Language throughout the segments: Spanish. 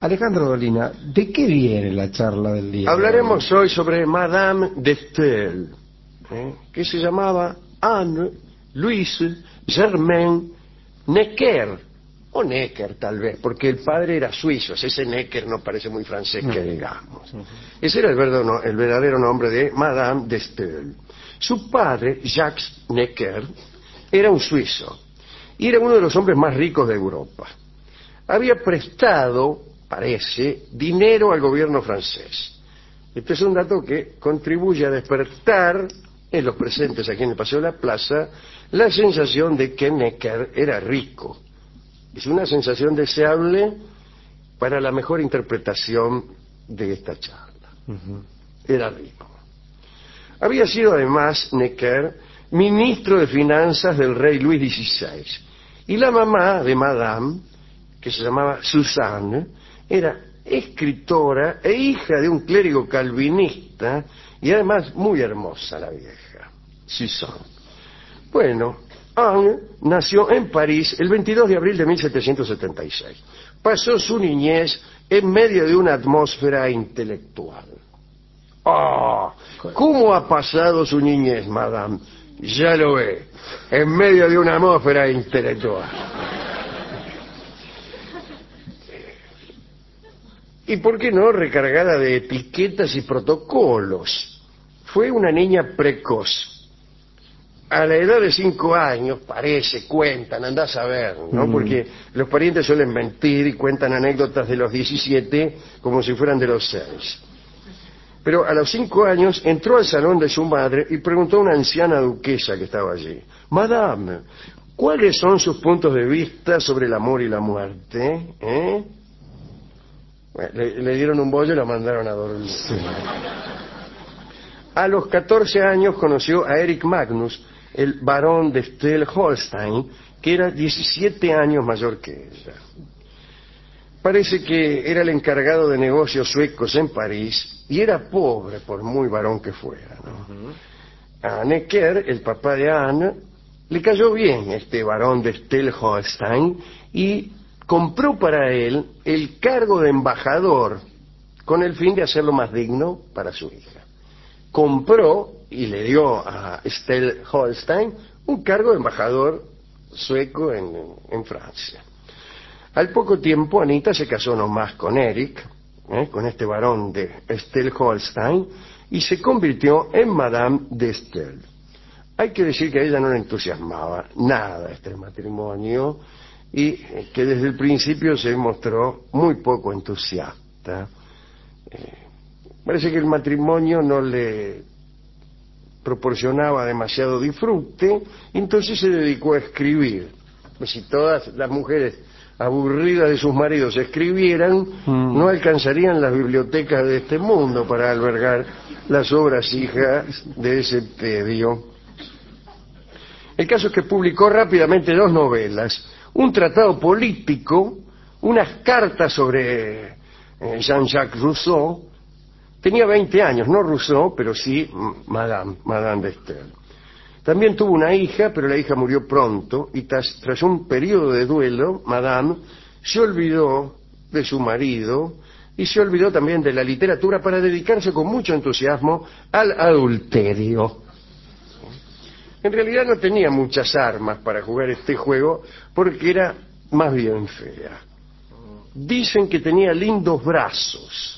Alejandro Dolina, ¿de qué viene la charla del día? Hablaremos hoy sobre Madame de Staël, que se llamaba Anne Louise Germaine Necker, o Necker tal vez, porque el padre era suizo. Ese Necker no parece muy francés que digamos. Ese era el verdadero nombre de Madame de Staël. Su padre, Jacques Necker, era un suizo y era uno de los hombres más ricos de Europa. Había prestado, parece, dinero al gobierno francés. Este es un dato que contribuye a despertar en los presentes aquí en el Paseo de la Plaza la sensación de que Necker era rico. Es una sensación deseable para la mejor interpretación de esta charla. Era rico. Había sido además Necker ministro de finanzas del rey Luis XVI. Y la mamá de Madame, que se llamaba Suzanne, era escritora e hija de un clérigo calvinista y además muy hermosa la vieja, Suzanne. Bueno, Anne nació en París el 22 de abril de 1776. Pasó su niñez en medio de una atmósfera intelectual. ¡Ah! ¿Cómo ha pasado su niñez, madame? Ya lo ve, en medio de una atmósfera intelectual. Y por qué no, recargada de etiquetas y protocolos. Fue una niña precoz. A la edad de 5 años, parece, cuentan, andás a ver, ¿no? Porque los parientes suelen mentir y cuentan anécdotas de los 17 como si fueran de los 6. Pero a los 5 años entró al salón de su madre y preguntó a una anciana duquesa que estaba allí: Madame, ¿cuáles son sus puntos de vista sobre el amor y la muerte? Bueno, le dieron un bollo y la mandaron a dormir. Sí. A los 14 años conoció a Erich Magnus, el barón de Staël-Holstein, que era 17 años mayor que ella. Parece que era el encargado de negocios suecos en París y era pobre por muy varón que fuera, ¿no? A Necker, el papá de Anne, le cayó bien este barón de Staël-Holstein y compró para él el cargo de embajador con el fin de hacerlo más digno para su hija. Compró y le dio a Staël-Holstein un cargo de embajador sueco en Francia. Al poco tiempo Anita se casó nomás con Erich, con este varón de Staël-Holstein, y se convirtió en Madame de Staël. Hay que decir que a ella no le entusiasmaba nada este matrimonio y que desde el principio se mostró muy poco entusiasta. Parece que el matrimonio no le proporcionaba demasiado disfrute, entonces se dedicó a escribir. Pues si todas las mujeres aburridas de sus maridos escribieran, no alcanzarían las bibliotecas de este mundo para albergar las obras hijas de ese tedio. El caso es que publicó rápidamente 2 novelas, un tratado político, unas cartas sobre Jean-Jacques Rousseau. Tenía 20 años, no Rousseau, pero sí Madame de Staël. También tuvo una hija, pero la hija murió pronto, y tras un periodo de duelo, Madame se olvidó de su marido y se olvidó también de la literatura para dedicarse con mucho entusiasmo al adulterio. En realidad no tenía muchas armas para jugar este juego porque era más bien fea. Dicen que tenía lindos brazos.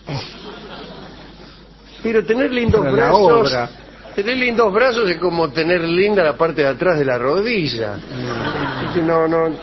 Pero tener lindos brazos es como tener linda la parte de atrás de la rodilla. No,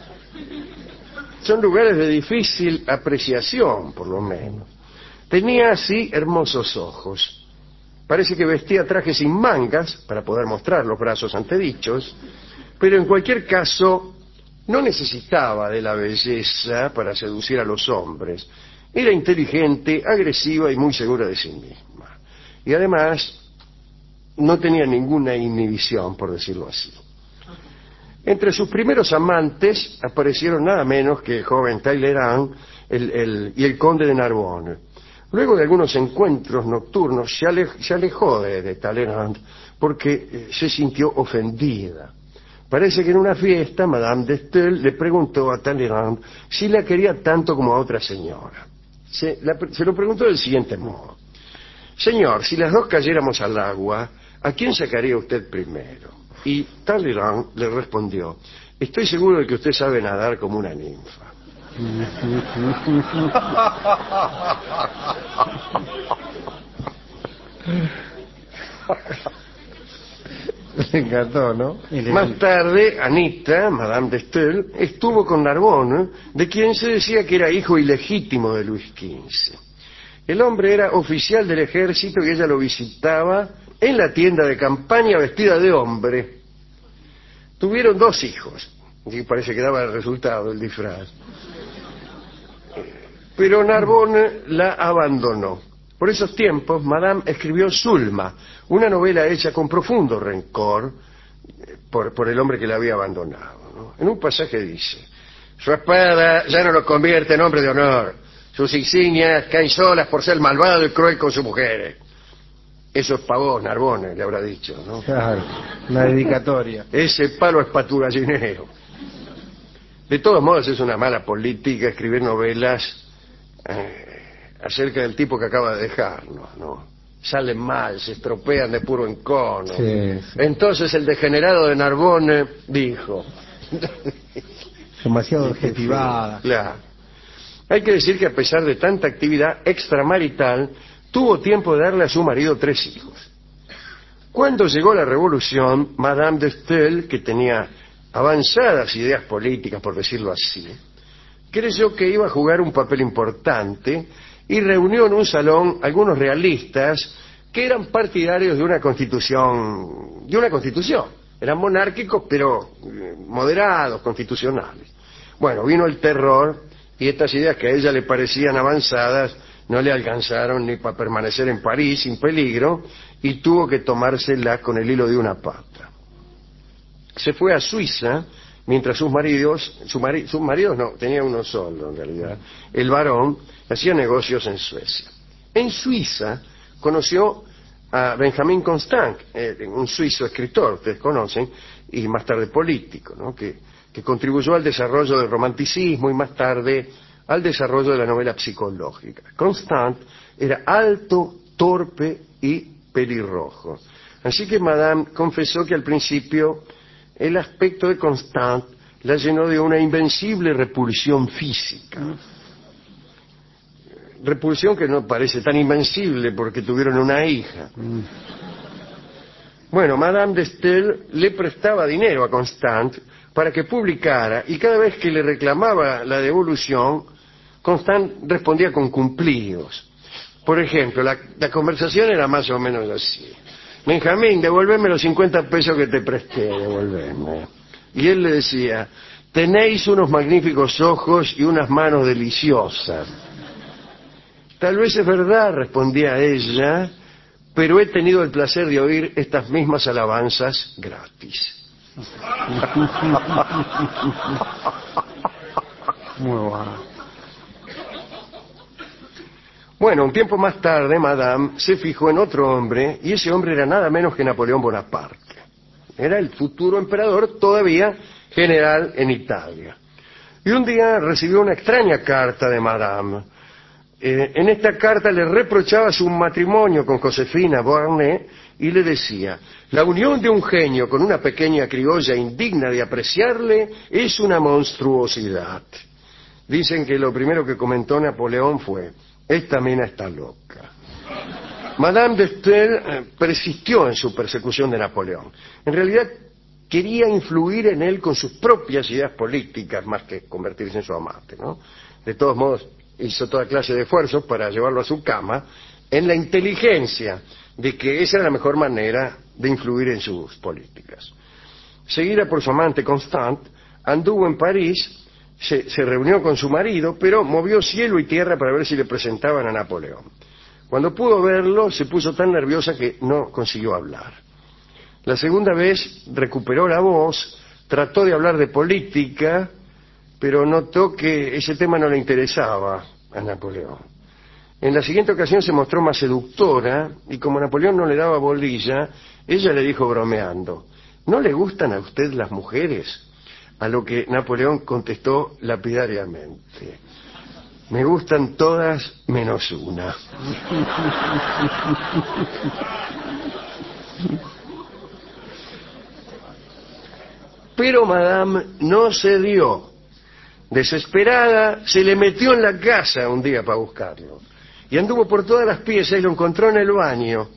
son lugares de difícil apreciación, por lo menos. Tenía así hermosos ojos. Parece que vestía trajes sin mangas para poder mostrar los brazos antedichos, pero en cualquier caso no necesitaba de la belleza para seducir a los hombres. Era inteligente, agresiva y muy segura de sí misma. Y además no tenía ninguna inhibición, por decirlo así. Entre sus primeros amantes aparecieron nada menos que el joven Talleyrand y el conde de Narbonne. Luego de algunos encuentros nocturnos se alejó de Talleyrand porque se sintió ofendida. Parece que en una fiesta Madame de Staël le preguntó a Talleyrand si la quería tanto como a otra señora. Se lo preguntó del siguiente modo: señor, si las dos cayéramos al agua, ¿a quién sacaría usted primero? Y Talleyrand le respondió: estoy seguro de que usted sabe nadar como una ninfa. Le encantó, ¿no? Más tarde, Anita, Madame de Staël, estuvo con Narbonne, de quien se decía que era hijo ilegítimo de Luis XV. El hombre era oficial del ejército y ella lo visitaba en la tienda de campaña vestida de hombre. Tuvieron 2 hijos, y parece que daba el resultado el disfraz. Pero Narbonne la abandonó. Por esos tiempos, Madame escribió Zulma, una novela hecha con profundo rencor por el hombre que la había abandonado, ¿no? En un pasaje dice: su espada ya no lo convierte en hombre de honor, sus insignias caen solas por ser malvado y cruel con sus mujeres. Eso es para vos, Narbonne, le habrá dicho, ¿no? Claro, una dedicatoria. Ese palo es para tu gallinero. De todos modos, es una mala política escribir novelas acerca del tipo que acaba de dejarnos, ¿no? Salen mal, se estropean de puro encono. Sí, sí. Entonces el degenerado de Narbonne dijo... Demasiado objetivada. Claro. Hay que decir que a pesar de tanta actividad extramarital, tuvo tiempo de darle a su marido 3 hijos. Cuando llegó la revolución, Madame de Staël, que tenía avanzadas ideas políticas, por decirlo así, creyó que iba a jugar un papel importante y reunió en un salón algunos realistas que eran partidarios de una constitución. Eran monárquicos, pero moderados, constitucionales. Bueno, vino el terror y estas ideas que a ella le parecían avanzadas no le alcanzaron ni para permanecer en París sin peligro y tuvo que tomárselas con el hilo de una pata. Se fue a Suiza mientras sus maridos no, tenía uno solo en realidad, el varón hacía negocios en Suecia. En Suiza conoció a Benjamin Constant, un suizo escritor, ustedes conocen, y más tarde político, ¿no? que contribuyó al desarrollo del romanticismo y más tarde al desarrollo de la novela psicológica. Constant era alto, torpe y pelirrojo. Así que Madame confesó que al principio el aspecto de Constant la llenó de una invencible repulsión física. Repulsión que no parece tan invencible porque tuvieron una hija. Bueno, Madame de Staël le prestaba dinero a Constant para que publicara y cada vez que le reclamaba la devolución, Constant respondía con cumplidos. Por ejemplo, la conversación era más o menos así: Benjamín, devuélveme los 50 pesos que te presté, devuélveme. Y él le decía: tenéis unos magníficos ojos y unas manos deliciosas. Tal vez es verdad, respondía ella, pero he tenido el placer de oír estas mismas alabanzas gratis. Muy bueno. Bueno, un tiempo más tarde, Madame se fijó en otro hombre, y ese hombre era nada menos que Napoleón Bonaparte. Era el futuro emperador, todavía general en Italia. Y un día recibió una extraña carta de Madame. En esta carta le reprochaba su matrimonio con Josefina Beauharnais y le decía: la unión de un genio con una pequeña criolla indigna de apreciarle es una monstruosidad. Dicen que lo primero que comentó Napoleón fue: esta mina está loca. Madame de Staël persistió en su persecución de Napoleón. En realidad quería influir en él con sus propias ideas políticas más que convertirse en su amante, ¿no? De todos modos, hizo toda clase de esfuerzos para llevarlo a su cama en la inteligencia de que esa era la mejor manera de influir en sus políticas. Seguida por su amante Constant, anduvo en París, se reunió con su marido, pero movió cielo y tierra para ver si le presentaban a Napoleón. Cuando pudo verlo, se puso tan nerviosa que no consiguió hablar. La segunda vez recuperó la voz, trató de hablar de política, pero notó que ese tema no le interesaba a Napoleón. En la siguiente ocasión se mostró más seductora y como Napoleón no le daba bolilla, ella le dijo bromeando: ¿no le gustan a usted las mujeres? A lo que Napoleón contestó lapidariamente: me gustan todas menos una. Pero Madame no cedió. Desesperada, se le metió en la casa un día para buscarlo. Y anduvo por todas las piezas y lo encontró en el baño.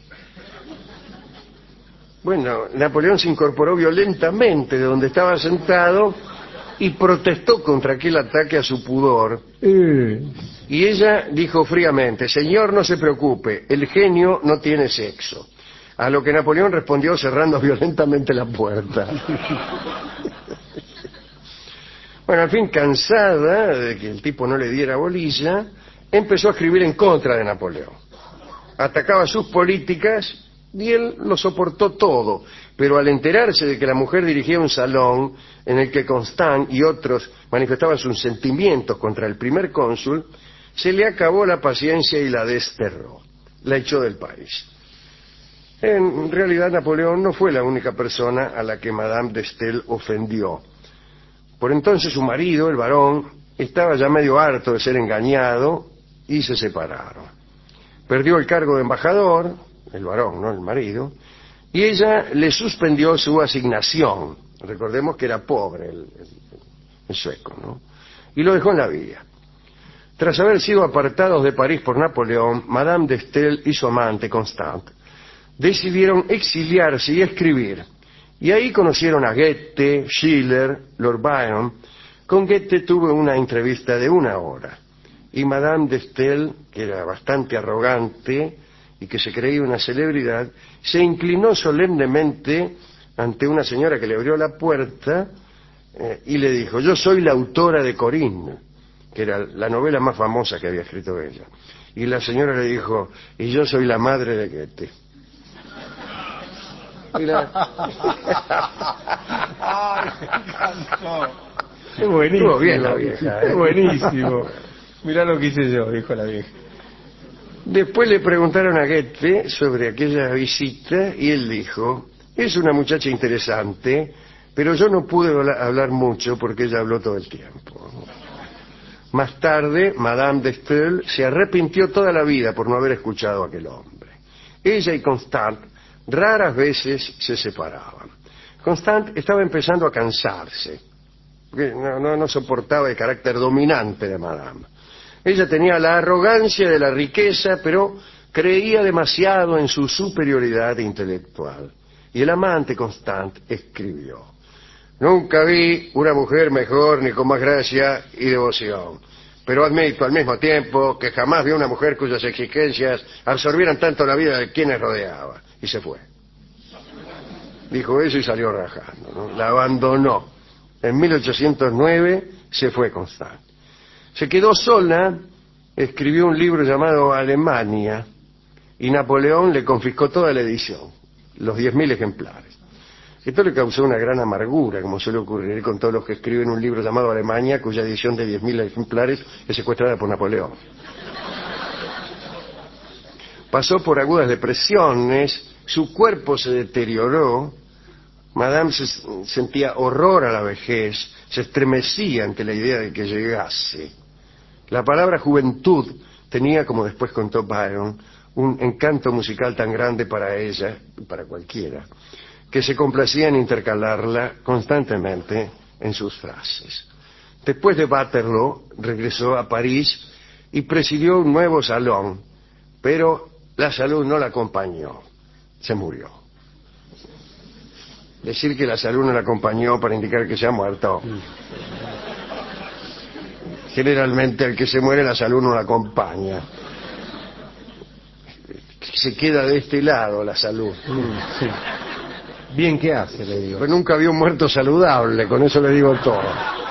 Bueno, Napoleón se incorporó violentamente de donde estaba sentado y protestó contra aquel ataque a su pudor. Y ella dijo fríamente: señor, no se preocupe, el genio no tiene sexo. A lo que Napoleón respondió cerrando violentamente la puerta. Bueno, al fin, cansada de que el tipo no le diera bolilla, empezó a escribir en contra de Napoleón. Atacaba sus políticas y él lo soportó todo, pero al enterarse de que la mujer dirigía un salón en el que Constant y otros manifestaban sus sentimientos contra el primer cónsul, se le acabó la paciencia y la desterró. La echó del país. En realidad, Napoleón no fue la única persona a la que Madame de Staël ofendió. Por entonces su marido, el barón, estaba ya medio harto de ser engañado y se separaron. Perdió el cargo de embajador, el varón, no el marido, y ella le suspendió su asignación. Recordemos que era pobre el sueco, ¿no? Y lo dejó en la vía. Tras haber sido apartados de París por Napoleón, Madame de Staël y su amante, Constant, decidieron exiliarse y escribir. Y ahí conocieron a Goethe, Schiller, Lord Byron. Con Goethe tuvo una entrevista de 1 hora. Y Madame de Staël, que era bastante arrogante y que se creía una celebridad, se inclinó solemnemente ante una señora que le abrió la puerta y le dijo: yo soy la autora de Corinne, que era la novela más famosa que había escrito ella. Y la señora le dijo: y yo soy la madre de Goethe. Ay, me encantó. Es buenísimo. Estuvo bien la vieja, Es buenísimo. Mirá lo que hice yo, dijo la vieja. Después le preguntaron a Goethe sobre aquella visita y él dijo: es una muchacha interesante, pero yo no pude hablar mucho porque ella habló todo el tiempo. Más tarde, Madame de Staël se arrepintió toda la vida por no haber escuchado a aquel hombre. Ella y Constant raras veces se separaban. Constant estaba empezando a cansarse, porque no soportaba el carácter dominante de Madame. Ella tenía la arrogancia de la riqueza, pero creía demasiado en su superioridad intelectual. Y el amante, Constant, escribió: nunca vi una mujer mejor ni con más gracia y devoción, pero admito al mismo tiempo que jamás vi una mujer cuyas exigencias absorbieran tanto la vida de quienes rodeaba. Y se fue. Dijo eso y salió rajando, ¿no? La abandonó. En 1809 se fue Constant. Se quedó sola, escribió un libro llamado Alemania, y Napoleón le confiscó toda la edición, los 10.000 ejemplares. Esto le causó una gran amargura, como suele ocurrir con todos los que escriben un libro llamado Alemania, cuya edición de 10.000 ejemplares es secuestrada por Napoleón. Pasó por agudas depresiones, su cuerpo se deterioró. Madame sentía horror a la vejez, se estremecía ante la idea de que llegase. La palabra juventud tenía, como después contó Byron, un encanto musical tan grande para ella, y para cualquiera, que se complacía en intercalarla constantemente en sus frases. Después de Waterloo, regresó a París y presidió un nuevo salón, pero la salud no la acompañó, se murió. Decir que la salud no la acompañó para indicar que se ha muerto. Generalmente al que se muere la salud no la acompaña. Se queda de este lado la salud. Sí. Bien que hace, le digo. Pero nunca vi un muerto saludable, con eso le digo todo.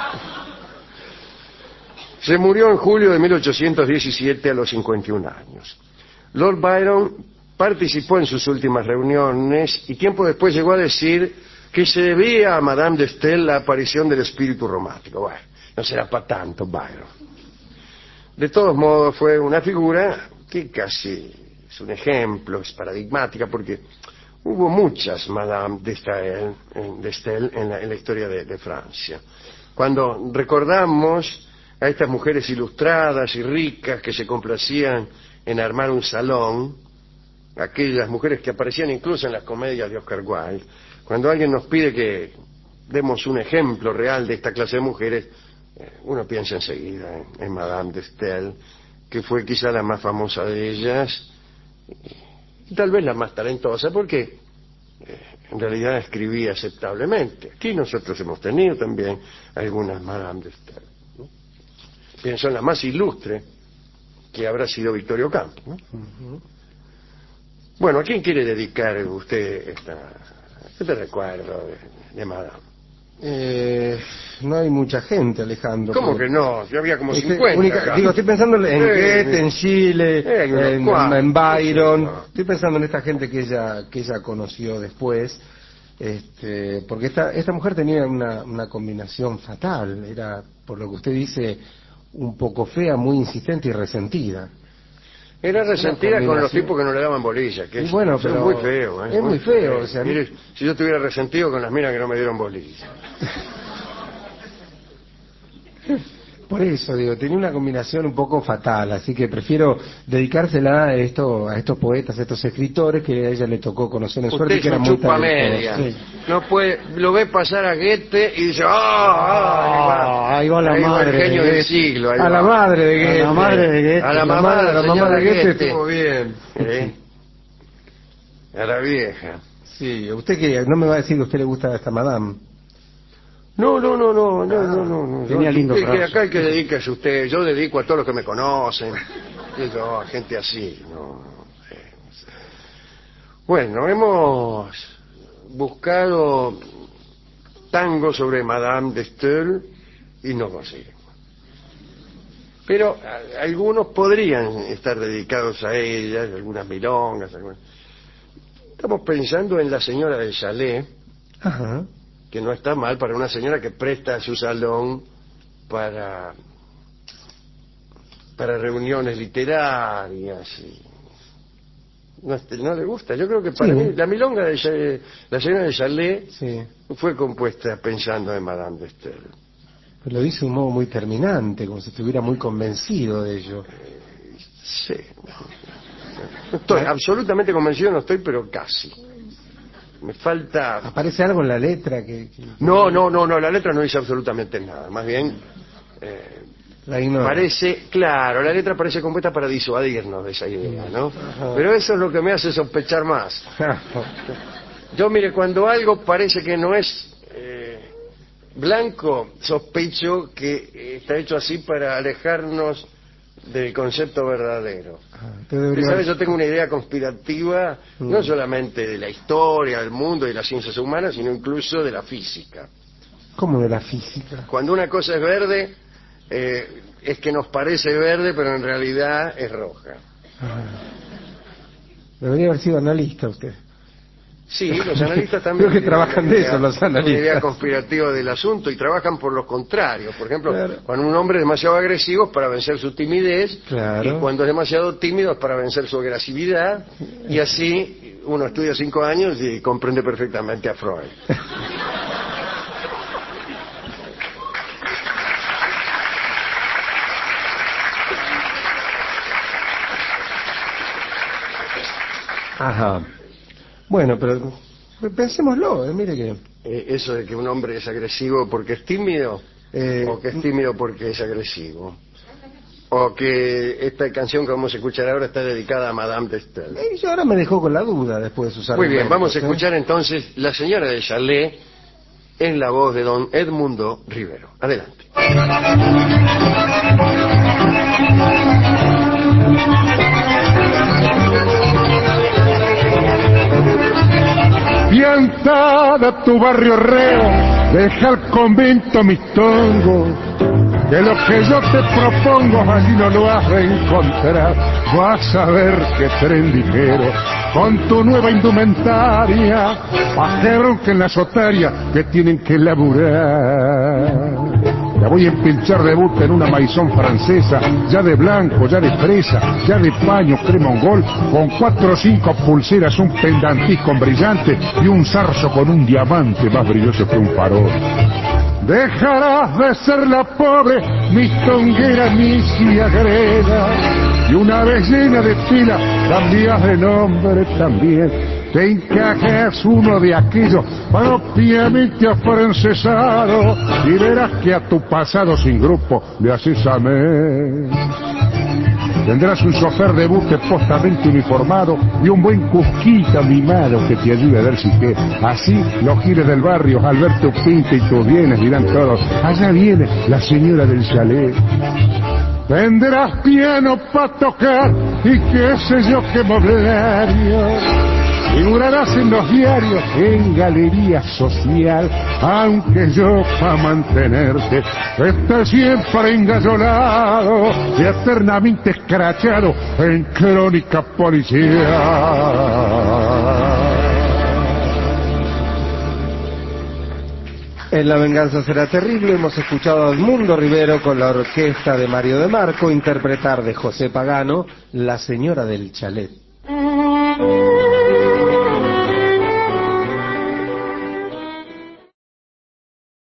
Se murió en julio de 1817 a los 51 años. Lord Byron participó en sus últimas reuniones y tiempo después llegó a decir que se debía a Madame de Staël la aparición del espíritu romántico. Bueno, no será para tanto, Byron. De todos modos, fue una figura que casi es un ejemplo, es paradigmática, porque Hubo muchas Madame de Staël en la historia de Francia. Cuando recordamos a estas mujeres ilustradas y ricas que se complacían en armar un salón, aquellas mujeres que aparecían incluso en las comedias de Oscar Wilde, cuando alguien nos pide que demos un ejemplo real de esta clase de mujeres, uno piensa enseguida en Madame de Staël, que fue quizá la más famosa de ellas y tal vez la más talentosa, porque en realidad escribía aceptablemente. Aquí nosotros hemos tenido también algunas Madame de Staël, ¿no? Pienso en la más ilustre, que habrá sido Victoria Ocampo, ¿no? Bueno, ¿a quién quiere dedicar usted este recuerdo de Madame? No hay mucha gente, Alejandro. ¿Cómo que no? Yo había como 50 acá. Digo, estoy pensando en Goethe, en Schiller, en Byron. No. Estoy pensando en esta gente que ella conoció después, porque esta mujer tenía una combinación fatal. Era, por lo que usted dice, un poco fea, muy insistente y resentida. Era resentida con los tipos que no le daban bolilla, que es, bueno, pero es muy feo. Es muy feo. O sea, mire, si yo estuviera resentido con las minas que no me dieron bolilla. Por eso, digo, tenía una combinación un poco fatal, así que prefiero dedicársela a estos poetas, a estos escritores que a ella le tocó conocer en suerte, Usted que es era un muy chupa talentoso. media. Sí. No puede, lo ve pasar a Goethe y dice, ahí va la madre el genio de del Goethe. siglo. A la madre de Goethe. A la madre de Goethe. A la mamá de la mamá de Goethe Goethe. estuvo bien. A la vieja. Sí, usted que no me va a decir que a usted le gusta esta madame. No. Tenía lindo que brazo. acá hay que dedicarse usted. Yo dedico a todos los que me conocen. Y yo, a gente así. No sé. Bueno, hemos buscado tango sobre Madame de Staël y no conseguimos. Pero algunos podrían estar dedicados a ella, algunas milongas. Estamos pensando en la señora de Chalet. Ajá. Que no está mal para una señora que presta su salón para reuniones literarias. No le gusta. Yo creo que para mí la milonga de la señora de Chalet fue compuesta pensando en Madame de Staël. Pero lo dice de un modo muy terminante, como si estuviera muy convencido de ello. Sí. No estoy absolutamente convencido, no estoy, pero casi. Me falta... ¿Aparece algo en la letra que... No, la letra no dice absolutamente nada, más bien la ignora. Parece, claro, la letra parece compuesta para disuadirnos de esa idea, ¿no? Ajá. Pero eso es lo que me hace sospechar más. Yo, mire, cuando algo parece que no es blanco, sospecho que está hecho así para alejarnos del concepto verdadero. Usted sabe, yo tengo una idea conspirativa no solamente de la historia, del mundo y de las ciencias humanas, sino incluso de la física. ¿Cómo de la física? Cuando una cosa es verde, es que nos parece verde, pero en realidad es roja. Debería haber sido analista usted. Sí, los analistas también. Creo que trabajan de eso, los analistas. Una idea conspirativa del asunto y trabajan por los contrarios. Por ejemplo, claro, cuando un hombre es demasiado agresivo es para vencer su timidez, claro, y cuando es demasiado tímido es para vencer su agresividad, y así uno estudia 5 años y comprende perfectamente a Freud. Ajá. Bueno, pero pensémoslo, mire que... Eso de que un hombre es agresivo porque es tímido, o que es tímido porque es agresivo, o que esta canción que vamos a escuchar ahora está dedicada a Madame de Staël. Yo ahora me dejó con la duda después de sus argumentos. Muy bien, vamos a escuchar entonces La señora de Chalet en la voz de don Edmundo Rivero. Adelante. Piantada tu barrio reo, deja el convento mis tongos, que lo que yo te propongo allí no lo has de encontrar. Vas a ver que tren ligero, con tu nueva indumentaria, pajeros que en la sotaria que tienen que laburar. La voy a empinchar de buta en una maizón francesa, ya de blanco, ya de fresa, ya de paño cremongol, con 4 o 5 pulseras, un pendantis con brillante y un zarzo con un diamante más brilloso que un farol. Dejarás de ser la pobre mistonguera misiagrera, y una vez llena de pila cambias de nombre también. Te encajas uno de aquellos propiamente afrancesados y verás que a tu pasado sin grupo le haces amén. Tendrás un chofer de buque postamente uniformado y un buen cusquita mimado que te ayude a ver si qué. Así los giles del barrio al ver tu pinta y tus bienes dirán todos: allá viene la señora del chalet. Tendrás piano para tocar y qué sé yo qué mobiliario. Figurarás en los diarios, en galería social, aunque yo pa' mantenerte esté siempre engallolado y eternamente escrachado en crónica policial. En La venganza será terrible hemos escuchado a Edmundo Rivero con la orquesta de Mario De Marco interpretar de José Pagano La señora del chalet.